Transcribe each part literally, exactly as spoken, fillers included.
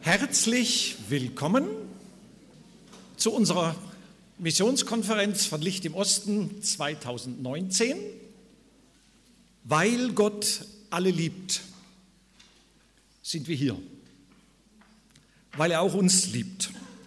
Herzlich willkommen zu unserer Missionskonferenz von Licht im Osten zweitausendneunzehn. Weil Gott alle liebt, sind wir hier. Weil er auch uns liebt.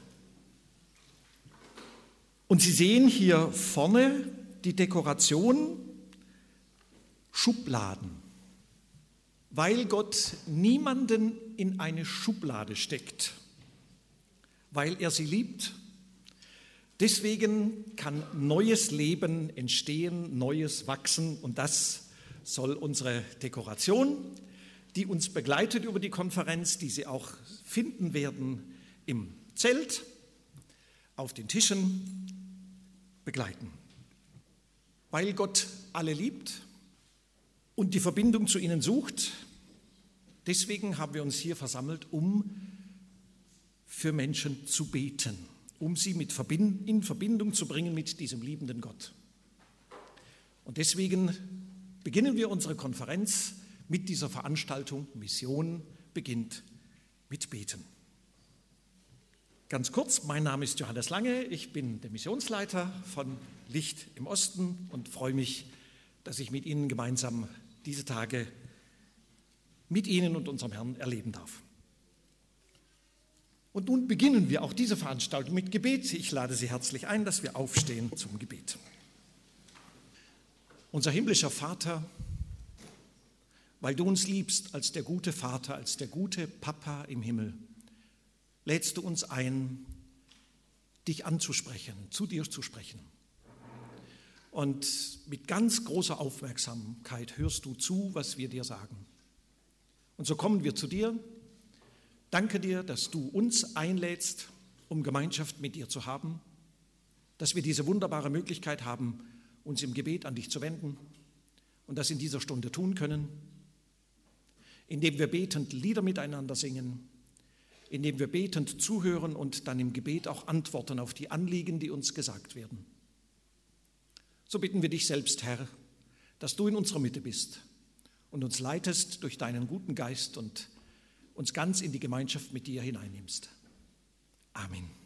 Und Sie sehen hier vorne die Dekoration Schubladen. Weil Gott niemanden in eine Schublade steckt, weil er sie liebt. Deswegen kann neues Leben entstehen, neues wachsen, und das soll unsere Dekoration, die uns begleitet über die Konferenz, die Sie auch finden werden im Zelt, auf den Tischen, begleiten. Weil Gott alle liebt und die Verbindung zu ihnen sucht, deswegen haben wir uns hier versammelt, um für Menschen zu beten, um sie mit Verbind- in Verbindung zu bringen mit diesem liebenden Gott. Und deswegen beginnen wir unsere Konferenz mit dieser Veranstaltung. Mission beginnt mit Beten. Ganz kurz, mein Name ist Johannes Lange, ich bin der Missionsleiter von Licht im Osten und freue mich, dass ich mit Ihnen gemeinsam diese Tage mit Ihnen und unserem Herrn erleben darf. Und nun beginnen wir auch diese Veranstaltung mit Gebet. Ich lade Sie herzlich ein, dass wir aufstehen zum Gebet. Unser himmlischer Vater, weil du uns liebst als der gute Vater, als der gute Papa im Himmel, lädst du uns ein, dich anzusprechen, zu dir zu sprechen. Und mit ganz großer Aufmerksamkeit hörst du zu, was wir dir sagen. Und so kommen wir zu dir. Danke dir, dass du uns einlädst, um Gemeinschaft mit dir zu haben, dass wir diese wunderbare Möglichkeit haben, uns im Gebet an dich zu wenden und das in dieser Stunde tun können, indem wir betend Lieder miteinander singen, indem wir betend zuhören und dann im Gebet auch antworten auf die Anliegen, die uns gesagt werden. So bitten wir dich selbst, Herr, dass du in unserer Mitte bist und uns leitest durch deinen guten Geist und uns ganz in die Gemeinschaft mit dir hineinnimmst. Amen.